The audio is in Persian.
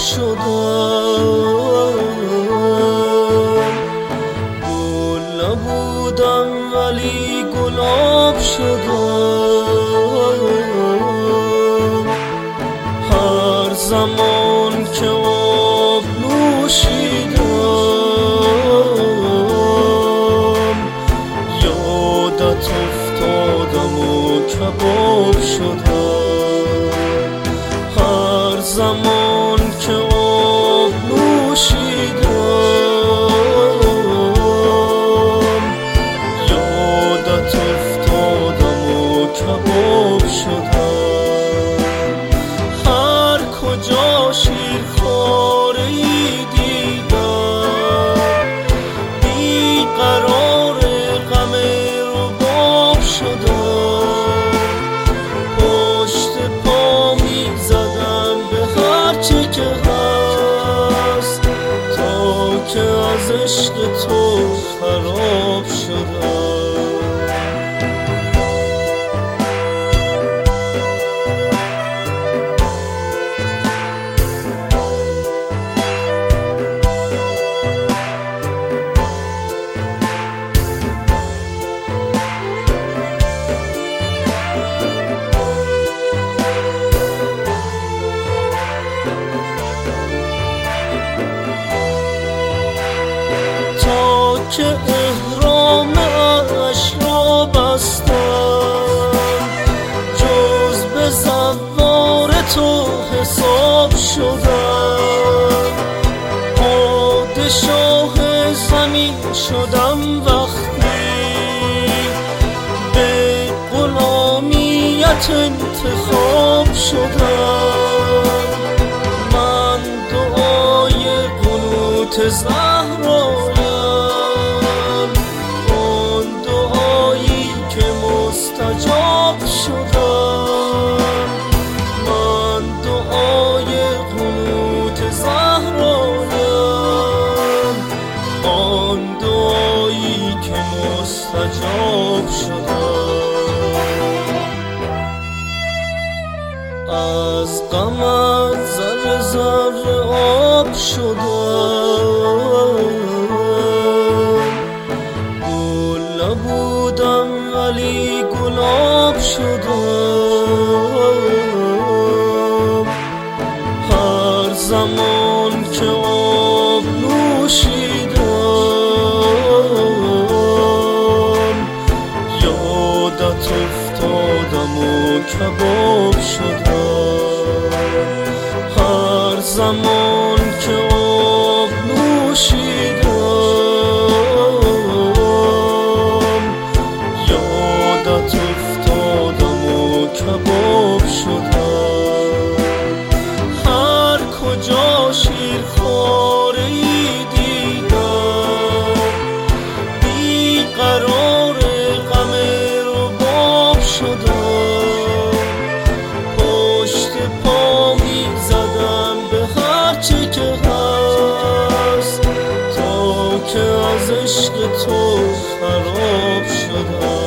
شدم. گل نبودم ولی گلاب شدم. هر زمان که آب نوشیدم یادت افتادم و کباب شدم. هر زمان که آب نوشیدم یادت افتادم و کباب شدم. هر کجا شیرخواره‌ای دیدم بیقرار غم رباب شدم. پشت پا می‌زدم به هر چه که هست تا که از عشق تو خراب شدم. که احرامش را بستم جز به زوار تو حساب شدم. پادشاه زمین شدم وقتی به غلامیت انتخاب شدم. من دعای قنوت زهرایم، آن دعایی که مستجاب شدم. من دعای قنوت زهرایم، آن دعایی که مستجاب شدم. از غمت ذره ذره آب شدم. گل نبودم ولی گلاب شدم. هر زمان که آب نوشیدم یادت افتادم و کباب شدم. هر زمان که آب نوشیدم یادت افتادم و کباب شدم. هر کجا شیرخواره‌ای دیدم بیقرار غم رباب شدم. پشت پا می‌زدم به هر چه که هست تا که از عشق تو خراب شدم.